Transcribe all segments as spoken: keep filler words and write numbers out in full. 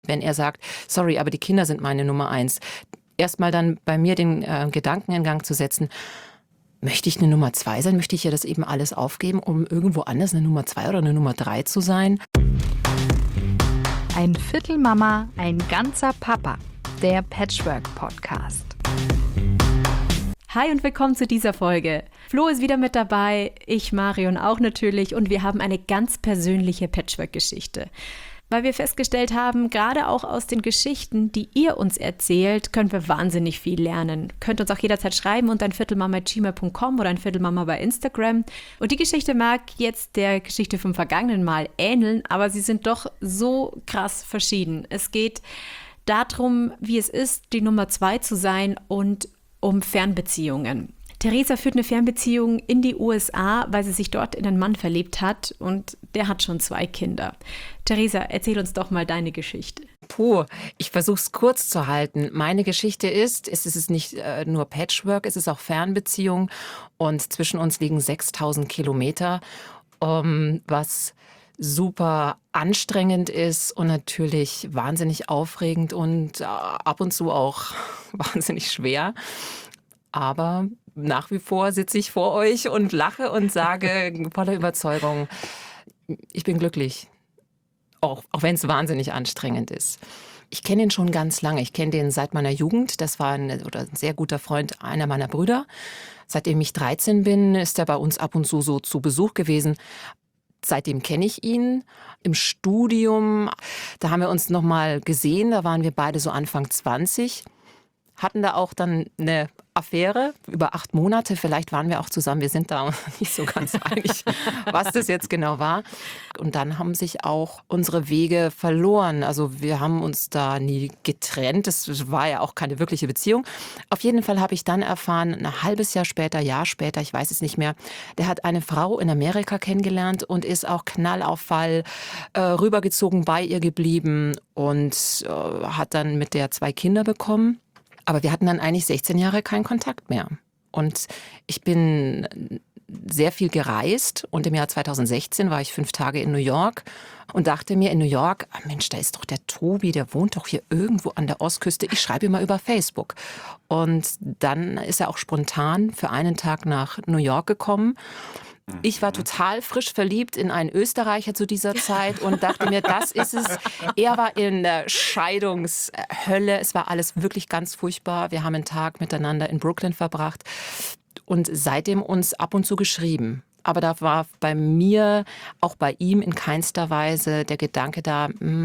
Wenn er sagt, sorry, aber die Kinder sind meine Nummer eins. Erstmal dann bei mir den äh, Gedanken in Gang zu setzen, möchte ich eine Nummer zwei sein? Möchte ich ja das eben alles aufgeben, um irgendwo anders eine Nummer zwei oder eine Nummer drei zu sein? Ein Viertel Mama, ein ganzer Papa. Der Patchwork-Podcast. Hi und willkommen zu dieser Folge. Flo ist wieder mit dabei, ich, Marion auch natürlich, und wir haben eine ganz persönliche Patchwork-Geschichte. Weil wir festgestellt haben, gerade auch aus den Geschichten, die ihr uns erzählt, können wir wahnsinnig viel lernen. Könnt uns auch jederzeit schreiben unter ein viertelmama at gmail punkt com oder ein Viertelmama bei Instagram. Und die Geschichte mag jetzt der Geschichte vom vergangenen Mal ähneln, aber sie sind doch so krass verschieden. Es geht darum, wie es ist, die Nummer zwei zu sein und um Fernbeziehungen. Theresa führt eine Fernbeziehung in die U S A, weil sie sich dort in einen Mann verliebt hat und der hat schon zwei Kinder. Theresa, erzähl uns doch mal deine Geschichte. Puh, ich versuche es kurz zu halten. Meine Geschichte ist, es ist nicht äh, nur Patchwork, es ist auch Fernbeziehung und zwischen uns liegen sechstausend Kilometer, um, was super anstrengend ist und natürlich wahnsinnig aufregend und äh, ab und zu auch wahnsinnig schwer. Aber nach wie vor sitze ich vor euch und lache und sage voller Überzeugung, ich bin glücklich, auch, auch wenn es wahnsinnig anstrengend ist. Ich kenne ihn schon ganz lange. Ich kenne den seit meiner Jugend. Das war ein, oder ein sehr guter Freund einer meiner Brüder. Seitdem ich dreizehn bin, ist er bei uns ab und zu so zu Besuch gewesen. Seitdem kenne ich ihn. Im Studium, da haben wir uns noch mal gesehen. Da waren wir beide so Anfang zwanzig. Hatten da auch dann eine Affäre über acht Monate. Vielleicht waren wir auch zusammen. Wir sind da nicht so ganz einig, was das jetzt genau war. Und dann haben sich auch unsere Wege verloren. Also wir haben uns da nie getrennt. Das war ja auch keine wirkliche Beziehung. Auf jeden Fall habe ich dann erfahren, ein halbes Jahr später, Jahr später, ich weiß es nicht mehr, der hat eine Frau in Amerika kennengelernt und ist auch knallauffall äh, rübergezogen, bei ihr geblieben und äh, hat dann mit der zwei Kinder bekommen. Aber wir hatten dann eigentlich sechzehn Jahre keinen Kontakt mehr. Und ich bin sehr viel gereist und im Jahr zweitausendsechzehn war ich fünf Tage in New York und dachte mir in New York, ah Mensch, da ist doch der Tobi, der wohnt doch hier irgendwo an der Ostküste. Ich schreibe ihm mal über Facebook. Und dann ist er auch spontan für einen Tag nach New York gekommen. Ich war total frisch verliebt in einen Österreicher zu dieser Zeit und dachte mir, das ist es. Er war in der Scheidungshölle. Es war alles wirklich ganz furchtbar. Wir haben einen Tag miteinander in Brooklyn verbracht und seitdem uns ab und zu geschrieben. Aber da war bei mir, auch bei ihm in keinster Weise der Gedanke da,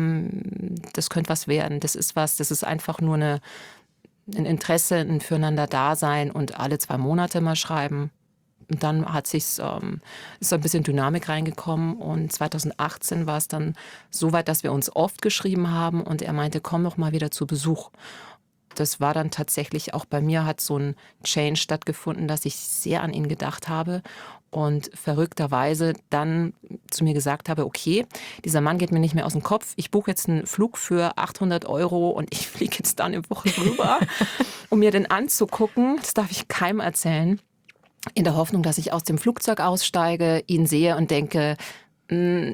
das könnte was werden, das ist was, das ist einfach nur eine, ein Interesse, ein Füreinander-Dasein und alle zwei Monate mal schreiben. Und dann hat sich's, ähm, ist so ein bisschen Dynamik reingekommen und zweitausendachtzehn war es dann so weit, dass wir uns oft geschrieben haben und er meinte, komm doch mal wieder zu Besuch. Das war dann tatsächlich auch bei mir, hat so ein Change stattgefunden, dass ich sehr an ihn gedacht habe und verrückterweise dann zu mir gesagt habe, okay, dieser Mann geht mir nicht mehr aus dem Kopf, ich buche jetzt einen Flug für achthundert Euro und ich fliege jetzt da eine Woche rüber, um mir den anzugucken. Das darf ich keinem erzählen. In der Hoffnung, dass ich aus dem Flugzeug aussteige, ihn sehe und denke, nee,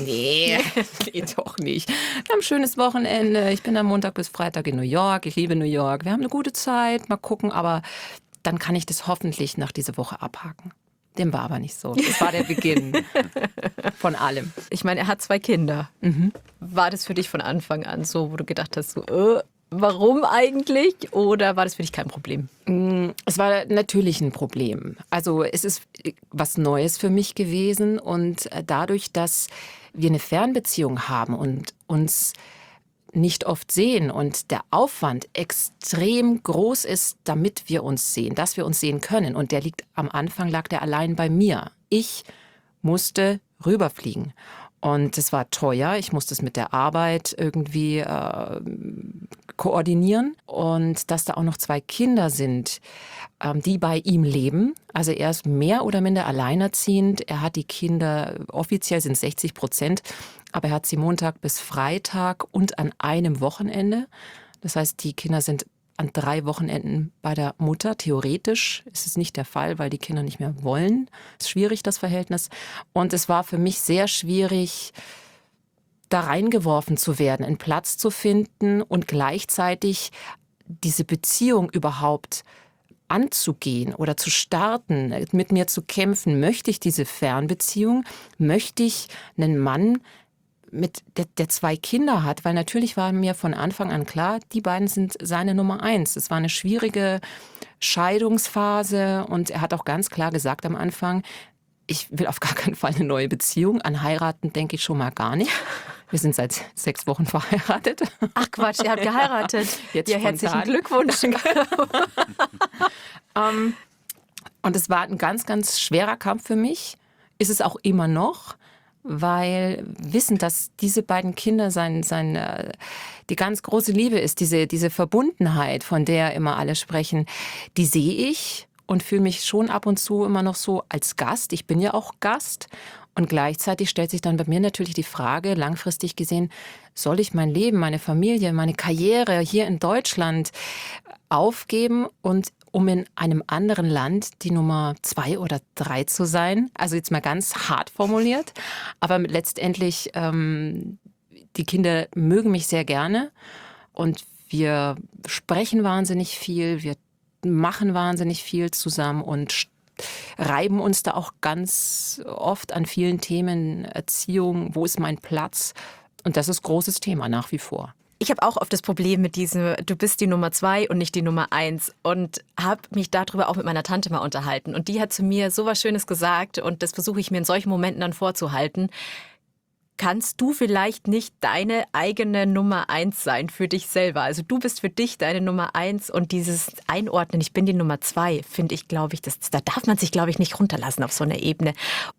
nee, doch nicht. Wir haben ein schönes Wochenende. Ich bin am Montag bis Freitag in New York. Ich liebe New York. Wir haben eine gute Zeit. Mal gucken, aber dann kann ich das hoffentlich nach dieser Woche abhaken. Dem war aber nicht so. Das war der Beginn von allem. Ich meine, er hat zwei Kinder. Mhm. War das für dich von Anfang an so, wo du gedacht hast, so, äh, warum eigentlich? Oder war das für dich kein Problem? Es war natürlich ein Problem. Also es ist was Neues für mich gewesen und dadurch, dass wir eine Fernbeziehung haben und uns nicht oft sehen und der Aufwand extrem groß ist, damit wir uns sehen, dass wir uns sehen können. Und der liegt am Anfang, lag der allein bei mir. Ich musste rüberfliegen. Und es war teuer. Ich musste es mit der Arbeit irgendwie äh, koordinieren. Und dass da auch noch zwei Kinder sind, ähm, die bei ihm leben. Also er ist mehr oder minder alleinerziehend. Er hat die Kinder, offiziell sind es sechzig Prozent, aber er hat sie Montag bis Freitag und an einem Wochenende. Das heißt, die Kinder sind an drei Wochenenden bei der Mutter. Theoretisch ist es nicht der Fall, weil die Kinder nicht mehr wollen. Es ist schwierig, das Verhältnis. Und es war für mich sehr schwierig, da reingeworfen zu werden, einen Platz zu finden und gleichzeitig diese Beziehung überhaupt anzugehen oder zu starten, mit mir zu kämpfen. Möchte ich diese Fernbeziehung? Möchte ich einen Mann, mit der, der zwei Kinder hat? Weil natürlich war mir von Anfang an klar, die beiden sind seine Nummer eins. Es war eine schwierige Scheidungsphase und er hat auch ganz klar gesagt am Anfang, ich will auf gar keinen Fall eine neue Beziehung. An heiraten denke ich schon mal gar nicht. Wir sind seit sechs Wochen verheiratet. Ach Quatsch, ihr habt geheiratet. Jetzt ja, spontan. herzlichen Glückwunsch. um, und es war ein ganz, ganz schwerer Kampf für mich. Ist es auch immer noch, weil wissen, dass diese beiden Kinder sein, sein, äh, die ganz große Liebe ist, diese, diese Verbundenheit, von der immer alle sprechen, die sehe ich und fühle mich schon ab und zu immer noch so als Gast. Ich bin ja auch Gast. Und gleichzeitig stellt sich dann bei mir natürlich die Frage, langfristig gesehen, soll ich mein Leben, meine Familie, meine Karriere hier in Deutschland aufgeben und um in einem anderen Land die Nummer zwei oder drei zu sein? Also jetzt mal ganz hart formuliert. Aber letztendlich, ähm, die Kinder mögen mich sehr gerne und wir sprechen wahnsinnig viel, wir machen wahnsinnig viel zusammen und reiben uns da auch ganz oft an vielen Themen, Erziehung, wo ist mein Platz? Und das ist großes Thema nach wie vor. Ich habe auch oft das Problem mit diesem, du bist die Nummer zwei und nicht die Nummer eins und habe mich darüber auch mit meiner Tante mal unterhalten. Und die hat zu mir so was Schönes gesagt und das versuche ich mir in solchen Momenten dann vorzuhalten. Kannst du vielleicht nicht deine eigene Nummer eins sein für dich selber? Also du bist für dich deine Nummer eins und dieses Einordnen, ich bin die Nummer zwei, finde ich, glaube ich, das, da darf man sich, glaube ich, nicht runterlassen auf so einer Ebene.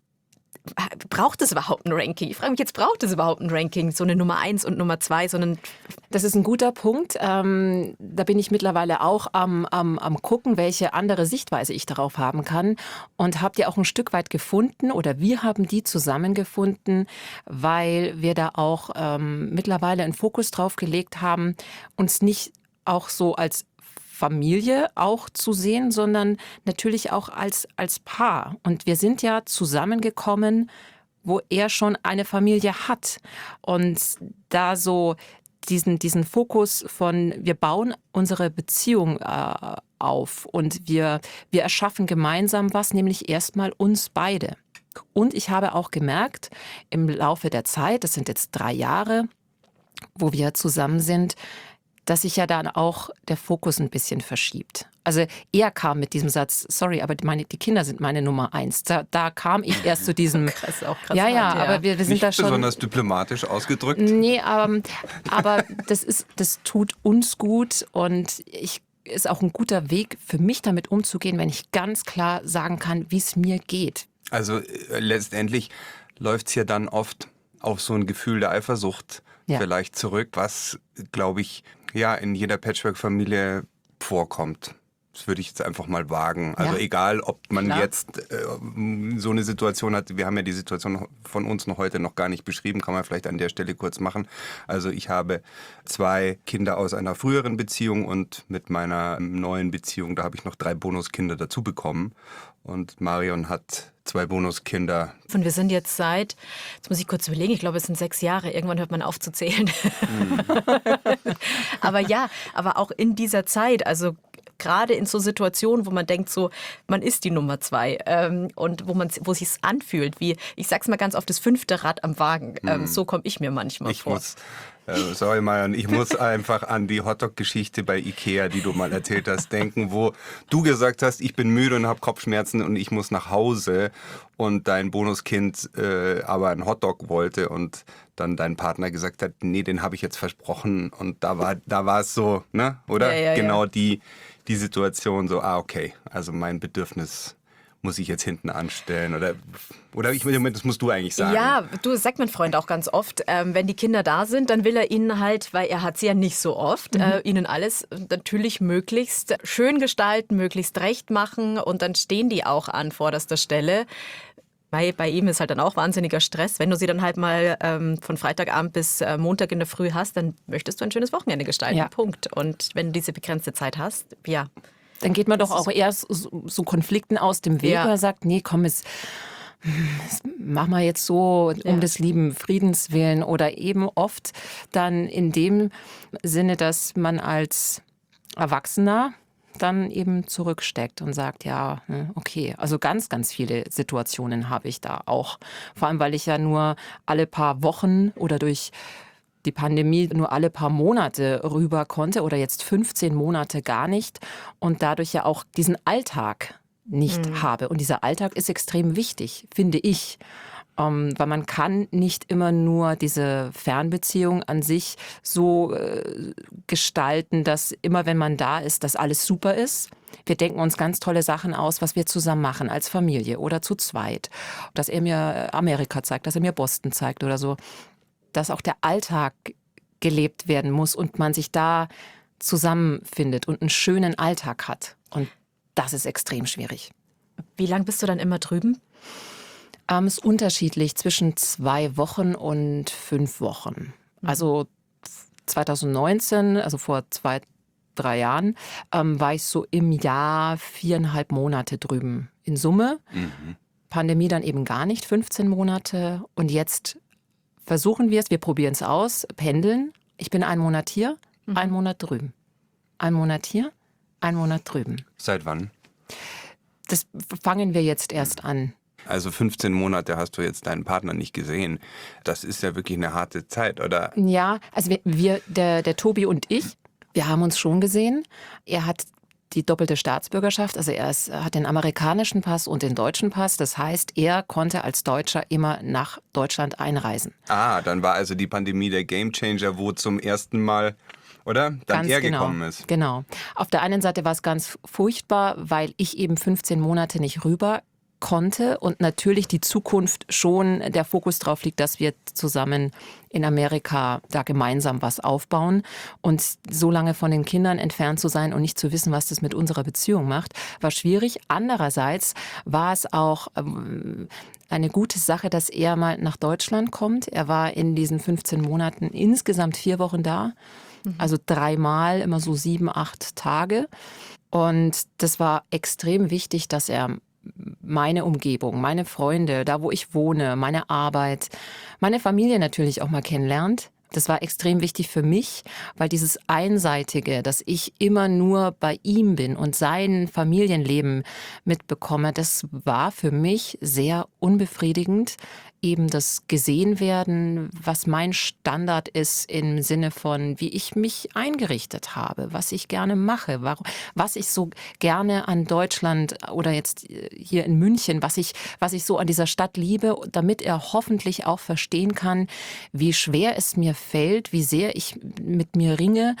Braucht es überhaupt ein Ranking? Ich frage mich jetzt, braucht es überhaupt ein Ranking, so eine Nummer eins und Nummer zwei, sondern... Das ist ein guter Punkt. Ähm, da bin ich mittlerweile auch am, am, am gucken, welche andere Sichtweise ich darauf haben kann. Und habe die auch ein Stück weit gefunden oder wir haben die zusammengefunden, weil wir da auch ähm, mittlerweile einen Fokus drauf gelegt haben, uns nicht auch so als Familie auch zu sehen, sondern natürlich auch als, als Paar. Und wir sind ja zusammengekommen, wo er schon eine Familie hat. Und da so diesen, diesen Fokus von, wir bauen unsere Beziehung äh, auf und wir, wir erschaffen gemeinsam was, nämlich erstmal uns beide. Und ich habe auch gemerkt, im Laufe der Zeit, das sind jetzt drei Jahre, wo wir zusammen sind, dass sich ja dann auch der Fokus ein bisschen verschiebt. Also er kam mit diesem Satz, sorry, aber meine, die Kinder sind meine Nummer eins. Da, da kam ich erst zu diesem... Krass, auch krass. Ja, ja, hart, ja. aber wir, wir sind Nicht da schon... besonders diplomatisch ausgedrückt. Nee, aber, aber das, ist, das tut uns gut und ich ist auch ein guter Weg für mich damit umzugehen, wenn ich ganz klar sagen kann, wie es mir geht. Also äh, letztendlich läuft es ja dann oft auf so ein Gefühl der Eifersucht Ja. vielleicht zurück, was, glaube ich, ja in jeder Patchwork-Familie vorkommt. Das würde ich jetzt einfach mal wagen. Also Ja. egal, ob man Klar. jetzt äh, so eine Situation hat, wir haben ja die Situation von uns noch heute noch gar nicht beschrieben, kann man vielleicht an der Stelle kurz machen. Also ich habe zwei Kinder aus einer früheren Beziehung und mit meiner neuen Beziehung, da habe ich noch drei Bonuskinder dazu bekommen. Und Marion hat zwei Bonuskinder. Und wir sind jetzt seit, jetzt muss ich kurz überlegen, ich glaube, es sind sechs Jahre. Irgendwann hört man auf zu zählen. Mhm. Aber ja, aber auch in dieser Zeit, also gerade in so Situationen, wo man denkt, so, man ist die Nummer zwei ähm, und wo man, wo es sich anfühlt, wie, ich sag's mal ganz oft, das fünfte Rad am Wagen. Ähm, mhm. So komme ich mir manchmal ich vor. Muss Äh, sorry, Marion, ich muss einfach an die Hotdog-Geschichte bei Ikea, die du mal erzählt hast, denken, wo du gesagt hast, ich bin müde und habe Kopfschmerzen und ich muss nach Hause und dein Bonuskind äh, aber einen Hotdog wollte und dann dein Partner gesagt hat, nee, den habe ich jetzt versprochen und da war da war es so, ne, oder? Ja, ja, genau ja. die die Situation so, ah, okay, also mein Bedürfnis muss ich jetzt hinten anstellen oder oder ich das musst du eigentlich sagen. Ja, du, das sagt mein Freund auch ganz oft, ähm, wenn die Kinder da sind, dann will er ihnen halt, weil er hat sie ja nicht so oft, mhm. äh, ihnen alles natürlich möglichst schön gestalten, möglichst recht machen und dann stehen die auch an vorderster Stelle. Bei, bei ihm ist halt dann auch wahnsinniger Stress. Wenn du sie dann halt mal ähm, von Freitagabend bis äh, Montag in der Früh hast, dann möchtest du ein schönes Wochenende gestalten. Ja. Punkt. Und wenn du diese begrenzte Zeit hast, ja. Dann geht man doch auch eher so, so Konflikten aus dem Weg Ja. oder sagt, nee, komm, es, Das machen wir jetzt so um Ja. des lieben Friedens willen oder eben oft dann in dem Sinne, dass man als Erwachsener dann eben zurücksteckt und sagt, ja, hm, okay. Also ganz, ganz viele Situationen habe ich da auch. Vor allem, weil ich ja nur alle paar Wochen oder durch die Pandemie nur alle paar Monate rüber konnte oder jetzt fünfzehn Monate gar nicht und dadurch ja auch diesen Alltag nicht Mhm. habe. Und dieser Alltag ist extrem wichtig, finde ich. Ähm, weil man kann nicht immer nur diese Fernbeziehung an sich so äh, gestalten, dass immer, wenn man da ist, dass alles super ist. Wir denken uns ganz tolle Sachen aus, was wir zusammen machen als Familie oder zu zweit. Dass er mir Amerika zeigt, dass er mir Boston zeigt oder so. Dass auch der Alltag gelebt werden muss und man sich da zusammenfindet und einen schönen Alltag hat. Und das ist extrem schwierig. Wie lang bist du dann immer drüben? Ähm, es ist unterschiedlich zwischen zwei Wochen und fünf Wochen. Also zwanzig neunzehn, also vor zwei, drei Jahren, ähm, war ich so im Jahr viereinhalb Monate drüben in Summe. Mhm. Pandemie dann eben gar nicht, fünfzehn Monate. Und jetzt versuchen wir es, wir probieren es aus, pendeln. Ich bin einen Monat hier, einen Monat drüben. Ein Monat hier, ein Monat drüben. Seit wann? Das fangen wir jetzt erst an. Also fünfzehn Monate hast du jetzt deinen Partner nicht gesehen. Das ist ja wirklich eine harte Zeit, oder? Ja, also wir, wir der, der Tobi und ich, wir haben uns schon gesehen. Er hat die doppelte Staatsbürgerschaft, also er ist, hat den amerikanischen Pass und den deutschen Pass. Das heißt, er konnte als Deutscher immer nach Deutschland einreisen. Ah, dann war also die Pandemie der Gamechanger, wo zum ersten Mal, oder? Dann Ganz er genau, gekommen ist. Genau. Auf der einen Seite war es ganz furchtbar, weil ich eben fünfzehn Monate nicht rüber konnte und natürlich die Zukunft schon der Fokus drauf liegt, dass wir zusammen in Amerika da gemeinsam was aufbauen. Und so lange von den Kindern entfernt zu sein und nicht zu wissen, was das mit unserer Beziehung macht, war schwierig. Andererseits war es auch ähm, eine gute Sache, dass er mal nach Deutschland kommt. Er war in diesen fünfzehn Monaten insgesamt vier Wochen da. Also dreimal, immer so sieben, acht Tage. Und das war extrem wichtig, dass er meine Umgebung, meine Freunde, da wo ich wohne, meine Arbeit, meine Familie natürlich auch mal kennenlernt. Das war extrem wichtig für mich, weil dieses Einseitige, dass ich immer nur bei ihm bin und sein Familienleben mitbekomme, das war für mich sehr unbefriedigend. Eben das gesehen werden, was mein Standard ist im Sinne von, wie ich mich eingerichtet habe, was ich gerne mache, was ich so gerne an Deutschland oder jetzt hier in München, was ich, was ich so an dieser Stadt liebe, damit er hoffentlich auch verstehen kann, wie schwer es mir fällt, wie sehr ich mit mir ringe,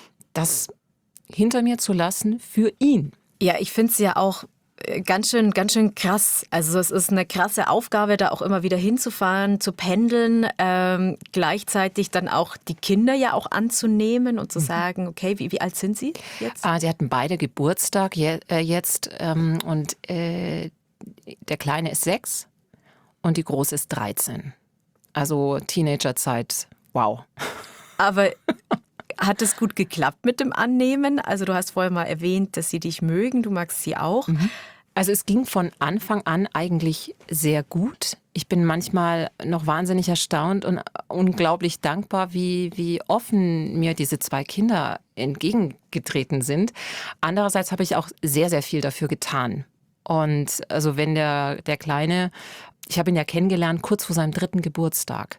das hinter mir zu lassen für ihn. Ja, ich finde es ja auch ganz schön, ganz schön krass. Also es ist eine krasse Aufgabe, da auch immer wieder hinzufahren, zu pendeln, ähm, gleichzeitig dann auch die Kinder ja auch anzunehmen und zu sagen, okay, wie, wie alt sind sie jetzt? Ah, die hatten beide Geburtstag je, äh, jetzt ähm, und äh, der Kleine ist sechs und die Große ist dreizehn. Also Teenagerzeit, wow. Aber hat es gut geklappt mit dem Annehmen? Also du hast vorher mal erwähnt, dass sie dich mögen, du magst sie auch. Mhm. Also es ging von Anfang an eigentlich sehr gut. Ich bin manchmal noch wahnsinnig erstaunt und unglaublich dankbar, wie, wie offen mir diese zwei Kinder entgegengetreten sind. Andererseits habe ich auch sehr, sehr viel dafür getan. Und also wenn der, der Kleine, ich habe ihn ja kennengelernt kurz vor seinem dritten Geburtstag.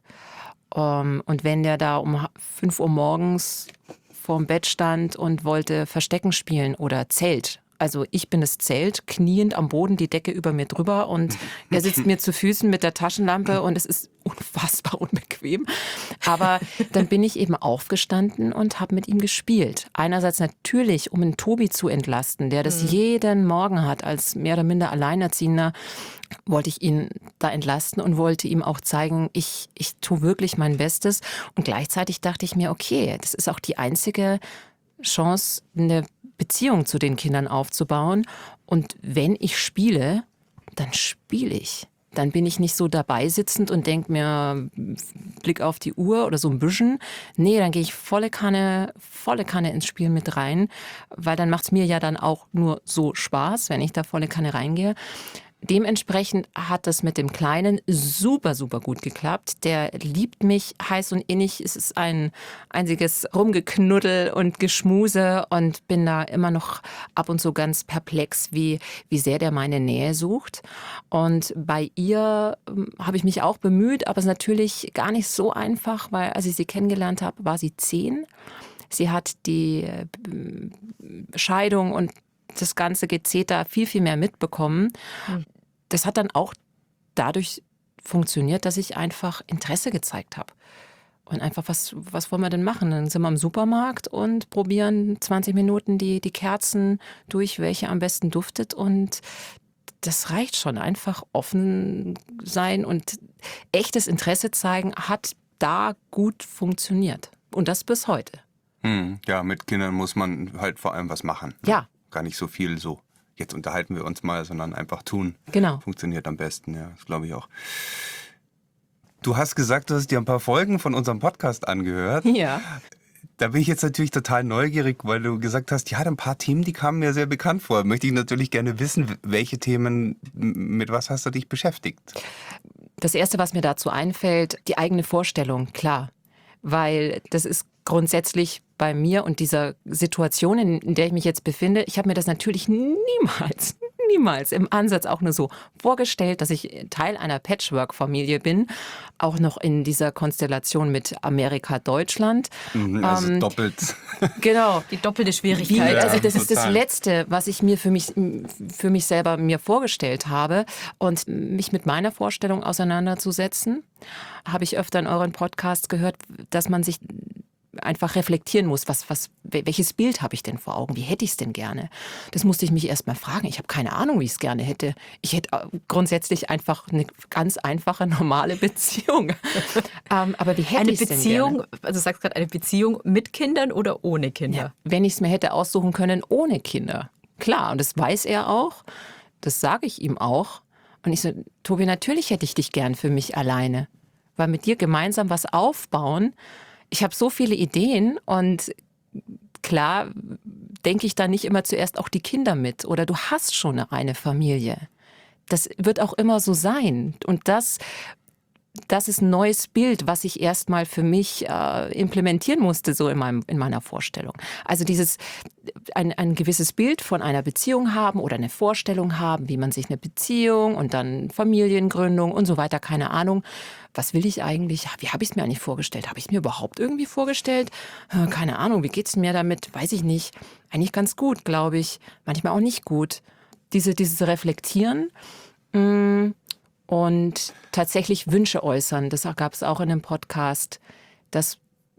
Um, und wenn der da um fünf Uhr morgens vorm Bett stand und wollte Verstecken spielen oder Zelt. Also ich bin das Zelt, kniend am Boden, die Decke über mir drüber und er sitzt mir zu Füßen mit der Taschenlampe und es ist unfassbar unbequem. Aber dann bin ich eben aufgestanden und habe mit ihm gespielt. Einerseits natürlich, um den Tobi zu entlasten, der das mhm. jeden Morgen hat als mehr oder minder Alleinerziehender, wollte ich ihn da entlasten und wollte ihm auch zeigen, ich, ich tue wirklich mein Bestes. Und gleichzeitig dachte ich mir, okay, das ist auch die einzige Chance, eine Beziehung zu den Kindern aufzubauen. Und wenn ich spiele, dann spiele ich. Dann bin ich nicht so dabei sitzend und denke mir, Blick auf die Uhr oder so ein bisschen. Nee, dann gehe ich volle Kanne, volle Kanne ins Spiel mit rein, weil dann macht es mir ja dann auch nur so Spaß, wenn ich da volle Kanne reingehe. dementsprechend hat das mit dem Kleinen super, super gut geklappt. Der liebt mich heiß und innig. Es ist ein einziges Rumgeknuddel und Geschmuse und bin da immer noch ab und zu ganz perplex, wie, wie sehr der meine Nähe sucht. Und bei ihr ähm, habe ich mich auch bemüht, aber es ist natürlich gar nicht so einfach, weil als ich sie kennengelernt habe, war sie zehn. Sie hat die äh, Scheidung und das ganze Gezeter viel, viel mehr mitbekommen. Mhm. Das hat dann auch dadurch funktioniert, dass ich einfach Interesse gezeigt habe. Und einfach, was, was wollen wir denn machen? Dann sind wir im Supermarkt und probieren zwanzig Minuten die, die Kerzen durch, welche am besten duftet. Und das reicht schon. Einfach offen sein und echtes Interesse zeigen, hat da gut funktioniert. Und das bis heute. Hm, ja, mit Kindern muss man halt vor allem was machen. Ja. Gar nicht so viel so, jetzt unterhalten wir uns mal, sondern einfach tun. Genau. Funktioniert am besten, ja, das glaube ich auch. Du hast gesagt, du hast dir ein paar Folgen von unserem Podcast angehört. Ja. Da bin ich jetzt natürlich total neugierig, weil du gesagt hast, ja, ein paar Themen, die kamen mir sehr bekannt vor. Möchte ich natürlich gerne wissen, welche Themen, mit was hast du dich beschäftigt? Das Erste, was mir dazu einfällt, die eigene Vorstellung, klar. Weil das ist grundsätzlich bei mir und dieser Situation, in der ich mich jetzt befinde, ich habe mir das natürlich niemals, niemals im Ansatz auch nur so vorgestellt, dass ich Teil einer Patchwork-Familie bin, auch noch in dieser Konstellation mit Amerika, Deutschland. Also ähm, doppelt. Genau. Die doppelte Wie, Schwierigkeit. also das Ja, ist das total. Letzte, was ich mir für mich, für mich selber mir vorgestellt habe. Und mich mit meiner Vorstellung auseinanderzusetzen, habe ich öfter in euren Podcasts gehört, dass man sich einfach reflektieren muss, was, was, welches Bild habe ich denn vor Augen, wie hätte ich es denn gerne? Das musste ich mich erst mal fragen. Ich habe keine Ahnung, wie ich es gerne hätte. Ich hätte grundsätzlich einfach eine ganz einfache, normale Beziehung. ähm, aber wie hätte Eine ich es denn Beziehung, gerne? also du sagst gerade eine Beziehung mit Kindern oder ohne Kinder? Ja, wenn ich es mir hätte aussuchen können, ohne Kinder. Klar, und das weiß er auch. Das sage ich ihm auch. Und ich so, Tobi, natürlich hätte ich dich gern für mich alleine. Weil mit dir gemeinsam was aufbauen. Ich habe so viele Ideen und klar denke ich da nicht immer zuerst auch die Kinder mit. Oder du hast schon eine Familie. Das wird auch immer so sein. Und das, das ist ein neues Bild, was ich erstmal für mich äh, implementieren musste, so in, meinem, in meiner Vorstellung. Also dieses, ein, ein gewisses Bild von einer Beziehung haben oder eine Vorstellung haben, wie man sich eine Beziehung und dann Familiengründung und so weiter, keine Ahnung. Was will ich eigentlich? Wie habe ich es mir eigentlich vorgestellt? Habe ich es mir überhaupt irgendwie vorgestellt? Äh, keine Ahnung, wie geht es mir damit? Weiß ich nicht. Eigentlich ganz gut, glaube ich. Manchmal auch nicht gut. Diese, dieses Reflektieren mh, und tatsächlich Wünsche äußern. Das gab es auch in einem Podcast, dass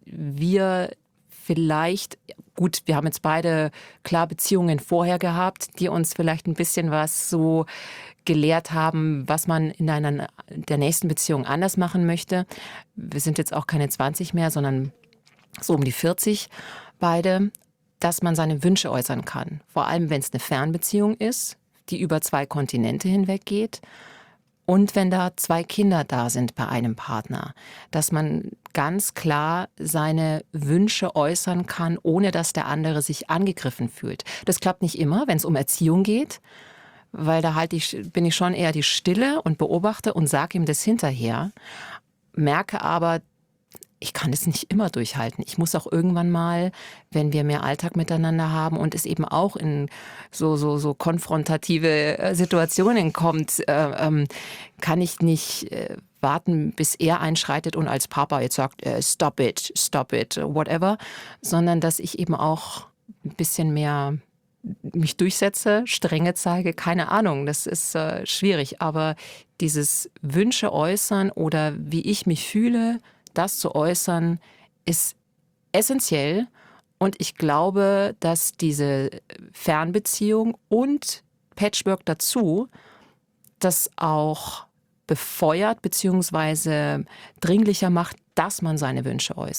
wir vielleicht, gut, wir haben jetzt beide klar Beziehungen vorher gehabt, die uns vielleicht ein bisschen was so gelehrt haben, was man in einer der nächsten Beziehung anders machen möchte. Wir sind jetzt auch keine zwanzig mehr, sondern so um die vierzig beide, dass man seine Wünsche äußern kann. Vor allem, wenn es eine Fernbeziehung ist, die über zwei Kontinente hinweg geht. Und wenn da zwei Kinder da sind bei einem Partner, dass man ganz klar seine Wünsche äußern kann, ohne dass der andere sich angegriffen fühlt. Das klappt nicht immer, wenn es um Erziehung geht, weil da halt ich, bin ich schon eher die Stille und beobachte und sage ihm das hinterher, merke aber, ich kann das nicht immer durchhalten. Ich muss auch irgendwann mal, wenn wir mehr Alltag miteinander haben und es eben auch in so, so, so konfrontative Situationen kommt, äh, ähm, kann ich nicht äh, warten, bis er einschreitet und als Papa jetzt sagt, äh, stop it, stop it, whatever, sondern dass ich eben auch ein bisschen mehr mich durchsetze, Strenge zeige, keine Ahnung, das ist äh, schwierig, aber dieses Wünsche äußern oder wie ich mich fühle, das zu äußern, ist essentiell. Und ich glaube, dass diese Fernbeziehung und Patchwork dazu das auch befeuert bzw. dringlicher macht, dass man seine Wünsche äußert.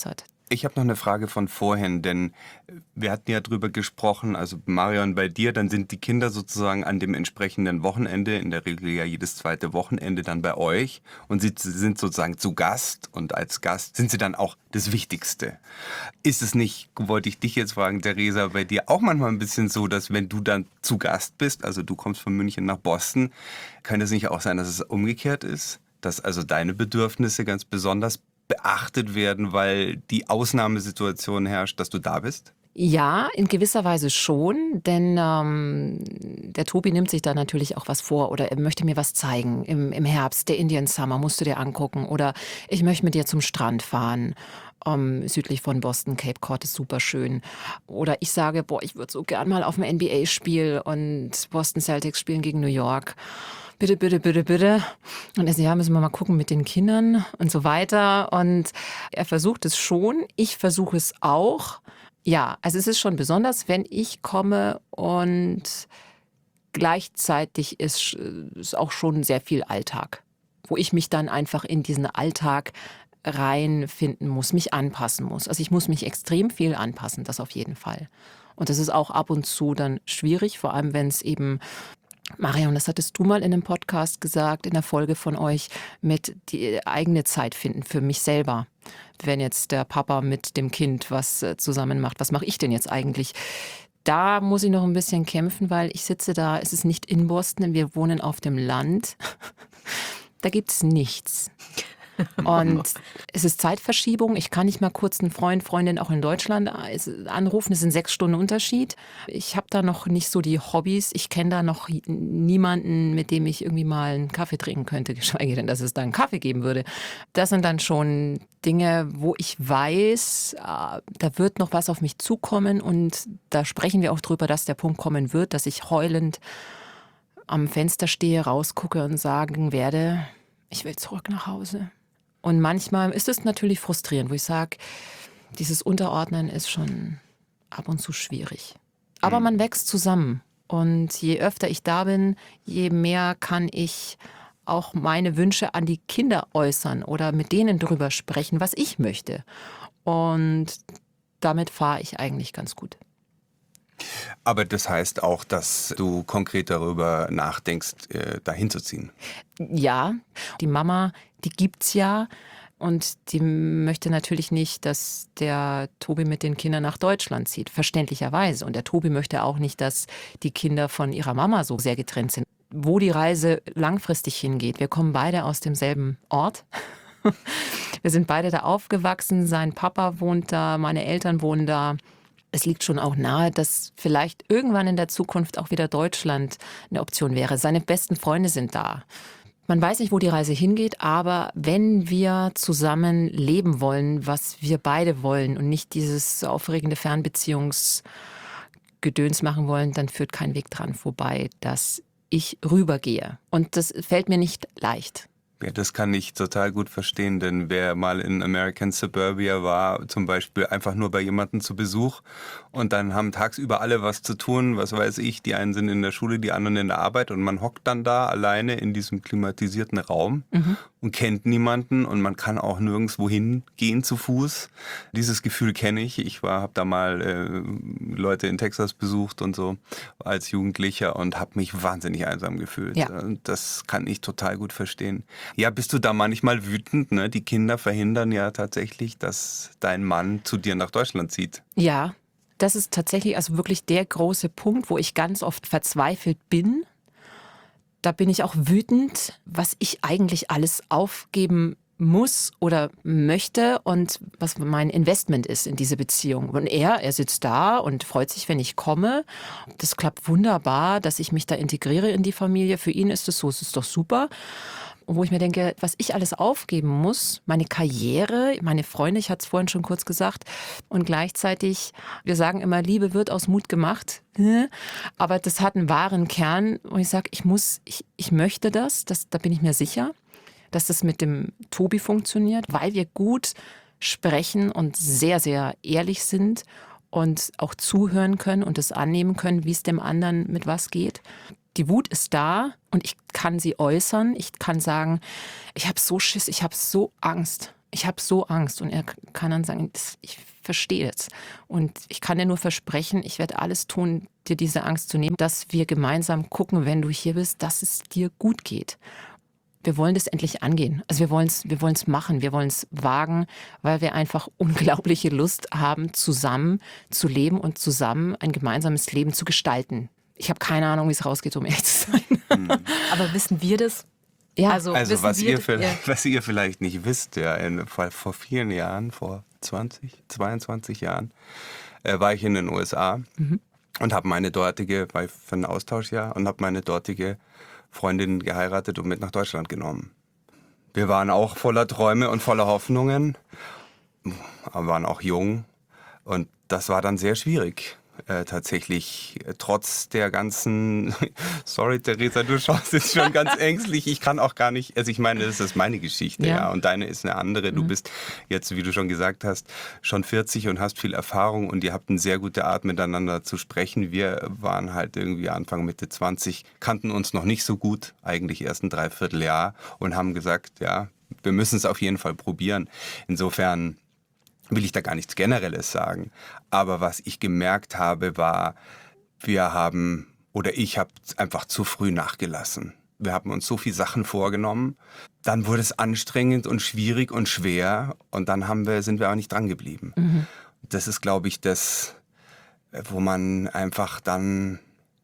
Ich habe noch eine Frage von vorhin, denn wir hatten ja drüber gesprochen, also Marion, bei dir, dann sind die Kinder sozusagen an dem entsprechenden Wochenende, in der Regel ja jedes zweite Wochenende dann bei euch und sie sind sozusagen zu Gast und als Gast sind sie dann auch das Wichtigste. Ist es nicht, wollte ich dich jetzt fragen, Theresa, bei dir auch manchmal ein bisschen so, dass wenn du dann zu Gast bist, also du kommst von München nach Boston, kann es nicht auch sein, dass es umgekehrt ist? Dass also deine Bedürfnisse ganz besonders beachtet werden, weil die Ausnahmesituation herrscht, dass du da bist? Ja, in gewisser Weise schon, denn ähm, der Tobi nimmt sich da natürlich auch was vor oder er möchte mir was zeigen. Im, im Herbst, der Indian Summer, musst du dir angucken oder ich möchte mit dir zum Strand fahren. Um, südlich von Boston, Cape Cod ist super schön. Oder ich sage, boah, ich würde so gern mal auf ein N B A-Spiel und Boston Celtics spielen gegen New York. Bitte, bitte, bitte, bitte. Und er sagt, ja, müssen wir mal gucken mit den Kindern und so weiter. Und er versucht es schon, ich versuche es auch. Ja, also es ist schon besonders, wenn ich komme und gleichzeitig ist, ist auch schon sehr viel Alltag, wo ich mich dann einfach in diesen Alltag reinfinden muss, mich anpassen muss. Also ich muss mich extrem viel anpassen, das auf jeden Fall. Und das ist auch ab und zu dann schwierig, vor allem wenn es eben, Marion, das hattest du mal in einem Podcast gesagt, in der Folge von euch, mit die eigene Zeit finden für mich selber. Wenn jetzt der Papa mit dem Kind was zusammen macht, was mache ich denn jetzt eigentlich? Da muss ich noch ein bisschen kämpfen, weil ich sitze da, es ist nicht in Boston, wir wohnen auf dem Land. Da gibt es nichts. Und es ist Zeitverschiebung. Ich kann nicht mal kurz einen Freund, Freundin auch in Deutschland anrufen. Es sind sechs Stunden Unterschied. Ich habe da noch nicht so die Hobbys. Ich kenne da noch niemanden, mit dem ich irgendwie mal einen Kaffee trinken könnte, geschweige denn, dass es da einen Kaffee geben würde. Das sind dann schon Dinge, wo ich weiß, da wird noch was auf mich zukommen. Und da sprechen wir auch drüber, dass der Punkt kommen wird, dass ich heulend am Fenster stehe, rausgucke und sagen werde, ich will zurück nach Hause. Und manchmal ist es natürlich frustrierend, wo ich sage, dieses Unterordnen ist schon ab und zu schwierig. Aber man wächst zusammen. Und je öfter ich da bin, je mehr kann ich auch meine Wünsche an die Kinder äußern oder mit denen drüber sprechen, was ich möchte. Und damit fahre ich eigentlich ganz gut. Aber das heißt auch, dass du konkret darüber nachdenkst, äh, dahin zu ziehen. Ja, die Mama, die gibt's ja. Und die möchte natürlich nicht, dass der Tobi mit den Kindern nach Deutschland zieht, verständlicherweise. Und der Tobi möchte auch nicht, dass die Kinder von ihrer Mama so sehr getrennt sind. Wo die Reise langfristig hingeht, wir kommen beide aus demselben Ort. Wir sind beide da aufgewachsen, sein Papa wohnt da, meine Eltern wohnen da. Es liegt schon auch nahe, dass vielleicht irgendwann in der Zukunft auch wieder Deutschland eine Option wäre. Seine besten Freunde sind da. Man weiß nicht, wo die Reise hingeht, aber wenn wir zusammen leben wollen, was wir beide wollen und nicht dieses aufregende Fernbeziehungsgedöns machen wollen, dann führt kein Weg dran vorbei, dass ich rübergehe. Und das fällt mir nicht leicht. Ja, das kann ich total gut verstehen, denn wer mal in American Suburbia war, zum Beispiel einfach nur bei jemandem zu Besuch und dann haben tagsüber alle was zu tun, was weiß ich, die einen sind in der Schule, die anderen in der Arbeit und man hockt dann da alleine in diesem klimatisierten Raum mhm. und kennt niemanden und man kann auch nirgendwo hingehen zu Fuß. Dieses Gefühl kenne ich. Ich war, habe da mal äh, Leute in Texas besucht und so als Jugendlicher und habe mich wahnsinnig einsam gefühlt. Ja. Das kann ich total gut verstehen. Ja, bist du da manchmal wütend? Ne? Die Kinder verhindern ja tatsächlich, dass dein Mann zu dir nach Deutschland zieht. Ja, das ist tatsächlich also wirklich der große Punkt, wo ich ganz oft verzweifelt bin. Da bin ich auch wütend, was ich eigentlich alles aufgeben muss oder möchte und was mein Investment ist in diese Beziehung. Und er, er sitzt da und freut sich, wenn ich komme. Das klappt wunderbar, dass ich mich da integriere in die Familie. Für ihn ist es so, es ist doch super. Wo ich mir denke, was ich alles aufgeben muss, meine Karriere, meine Freunde, ich hatte es vorhin schon kurz gesagt, und gleichzeitig, wir sagen immer, Liebe wird aus Mut gemacht, aber das hat einen wahren Kern, wo ich sage, ich muss, ich, ich möchte das, das, da bin ich mir sicher, dass das mit dem Tobi funktioniert, weil wir gut sprechen und sehr, sehr ehrlich sind und auch zuhören können und es annehmen können, wie es dem anderen mit was geht. Die Wut ist da und ich kann sie äußern. Ich kann sagen, ich habe so Schiss, ich habe so Angst. ich habe so Angst. Und er kann dann sagen, das, ich verstehe es. Und ich kann dir nur versprechen, ich werde alles tun, dir diese Angst zu nehmen, dass wir gemeinsam gucken, wenn du hier bist, dass es dir gut geht. Wir wollen das endlich angehen. Also wir wollen es wir wollen's machen, wir wollen es wagen, weil wir einfach unglaubliche Lust haben, zusammen zu leben und zusammen ein gemeinsames Leben zu gestalten. Ich habe keine Ahnung, wie es rausgeht, um ehrlich zu sein. Mhm. Aber wissen wir das? Ja, also was, wir, ihr vielleicht, ja. was ihr vielleicht nicht wisst, ja, in, vor, vor vielen Jahren, vor zwanzig, zweiundzwanzig Jahren, äh, war ich in den U S A mhm. und habe meine dortige, war für ein Austauschjahr, und habe meine dortige Freundin geheiratet und mit nach Deutschland genommen. Wir waren auch voller Träume und voller Hoffnungen, aber waren auch jung, und das war dann sehr schwierig. Äh, tatsächlich, äh, trotz der ganzen, sorry Theresa, du schaust jetzt schon ganz ängstlich, ich kann auch gar nicht, also ich meine, das ist meine Geschichte, ja, ja und deine ist eine andere. Du mhm. bist jetzt, wie du schon gesagt hast, schon vierzig und hast viel Erfahrung, und ihr habt eine sehr gute Art, miteinander zu sprechen. Wir waren halt irgendwie Anfang, Mitte zwanzig, kannten uns noch nicht so gut, eigentlich erst ein Dreivierteljahr, und haben gesagt, ja, wir müssen es auf jeden Fall probieren. Insofern will ich da gar nichts Generelles sagen. Aber was ich gemerkt habe, war, wir haben, oder ich habe einfach zu früh nachgelassen. Wir haben uns so viele Sachen vorgenommen. Dann wurde es anstrengend und schwierig und schwer. Und dann haben wir, sind wir auch nicht dran geblieben. Mhm. Das ist, glaube ich, das, wo man einfach dann,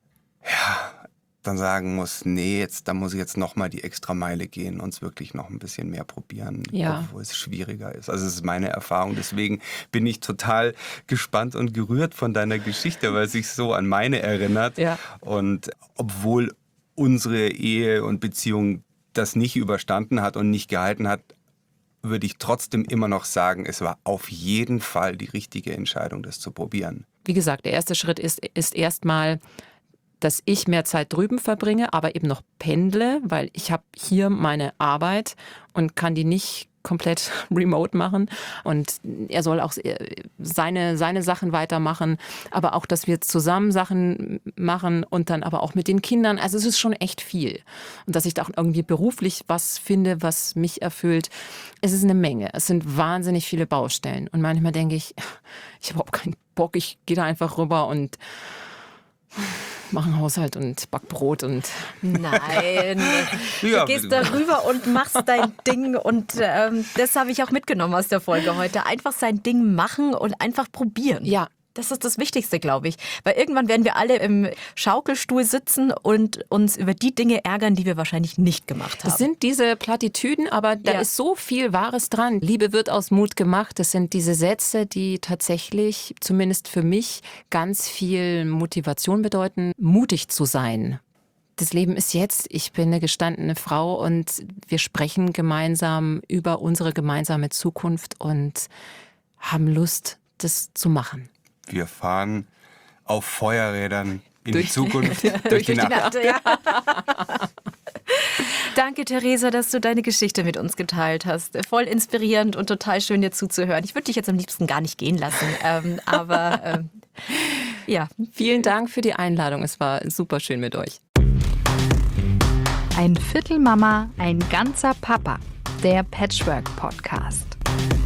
ja, dann sagen muss, nee, jetzt, da muss ich jetzt nochmal die extra Meile gehen und es wirklich noch ein bisschen mehr probieren, ja. obwohl es schwieriger ist. Also es ist meine Erfahrung, deswegen bin ich total gespannt und gerührt von deiner Geschichte, weil es sich so an meine erinnert. Ja. Und obwohl unsere Ehe und Beziehung das nicht überstanden hat und nicht gehalten hat, würde ich trotzdem immer noch sagen, es war auf jeden Fall die richtige Entscheidung, das zu probieren. Wie gesagt, der erste Schritt ist, ist erstmal, dass ich mehr Zeit drüben verbringe, aber eben noch pendle, weil ich habe hier meine Arbeit und kann die nicht komplett remote machen. Und er soll auch seine, seine Sachen weitermachen, aber auch, dass wir zusammen Sachen machen und dann aber auch mit den Kindern. Also es ist schon echt viel. Und dass ich da auch irgendwie beruflich was finde, was mich erfüllt. Es ist eine Menge. Es sind wahnsinnig viele Baustellen. Und manchmal denke ich, ich habe überhaupt keinen Bock, ich gehe da einfach rüber und machen Haushalt und back Brot und... Nein, du gehst da rüber und machst dein Ding, und ähm, das habe ich auch mitgenommen aus der Folge heute. Einfach sein Ding machen und einfach probieren. Ja. Das ist das Wichtigste, glaube ich. Weil irgendwann werden wir alle im Schaukelstuhl sitzen und uns über die Dinge ärgern, die wir wahrscheinlich nicht gemacht haben. Es sind diese Plattitüden, aber da ja. ist so viel Wahres dran. Liebe wird aus Mut gemacht. Das sind diese Sätze, die tatsächlich, zumindest für mich, ganz viel Motivation bedeuten, mutig zu sein. Das Leben ist jetzt. Ich bin eine gestandene Frau und wir sprechen gemeinsam über unsere gemeinsame Zukunft und haben Lust, das zu machen. Wir fahren auf Feuerrädern in durch, die Zukunft, durch, durch die, die Nacht. Nacht. Ja. Danke, Theresa, dass du deine Geschichte mit uns geteilt hast. Voll inspirierend und total schön, dir zuzuhören. Ich würde dich jetzt am liebsten gar nicht gehen lassen, ähm, aber ähm, ja. Vielen Dank für die Einladung. Es war super schön mit euch. Ein Viertel Mama, ein ganzer Papa. Der Patchwork Podcast.